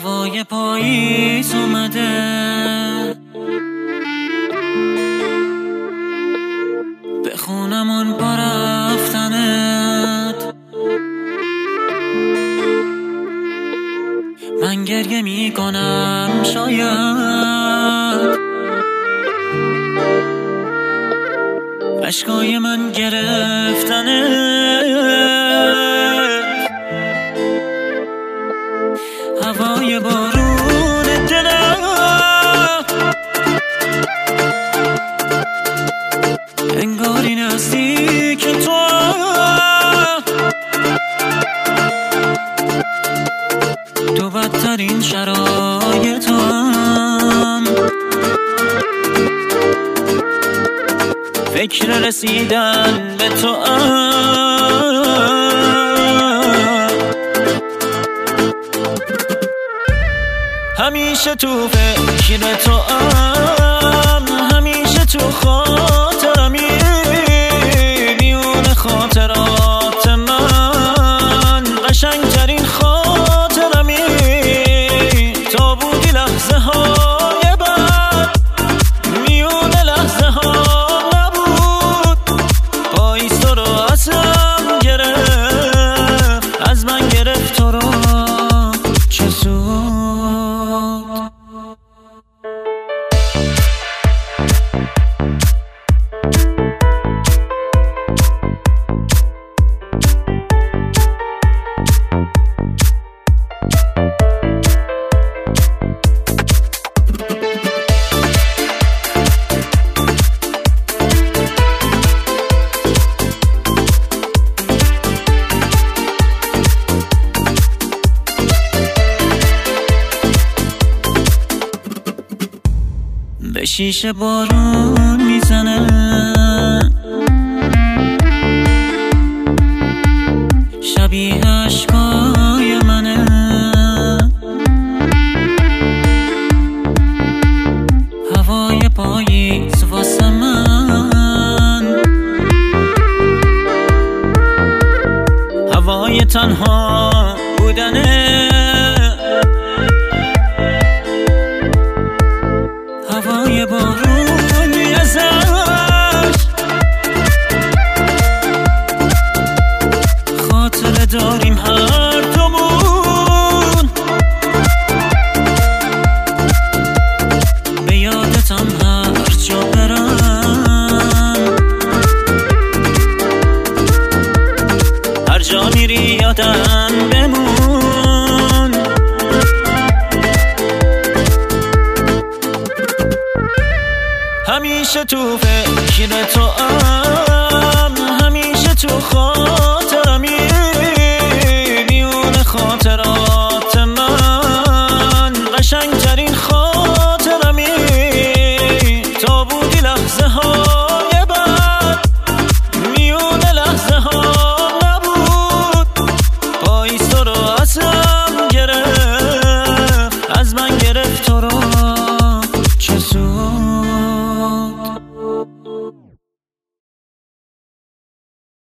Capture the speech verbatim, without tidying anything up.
هوای پاییز اومده، به خونمون با رفتنت من گریه میکنم، شاید اشکای من گرفتنت. هوای بارون دلم انگاری نزدیک تو، تو بدترین شرایطم، فکر رسیدن به تو همیشه تو فکر تو ام، همیشه تو خاطرمی، میون خاطرات من قشنگترین خاطرمی، تا بودی لحظه های بعد میون لحظه ها نبود، پاییز تو رو ازم گرفت، از من گرفت تو رو، چه سود. به شیشه بارون میزنه، شبیه عشقای منه، هوای پاییز واسه من، هوای تنها بودنه، هوای بارون ازش خاطره داریم هر دومون، به یادتم هر جا برم، هر جا میری یادم بمون، همیشه تو فکر تو ام، همیشه تو خواهد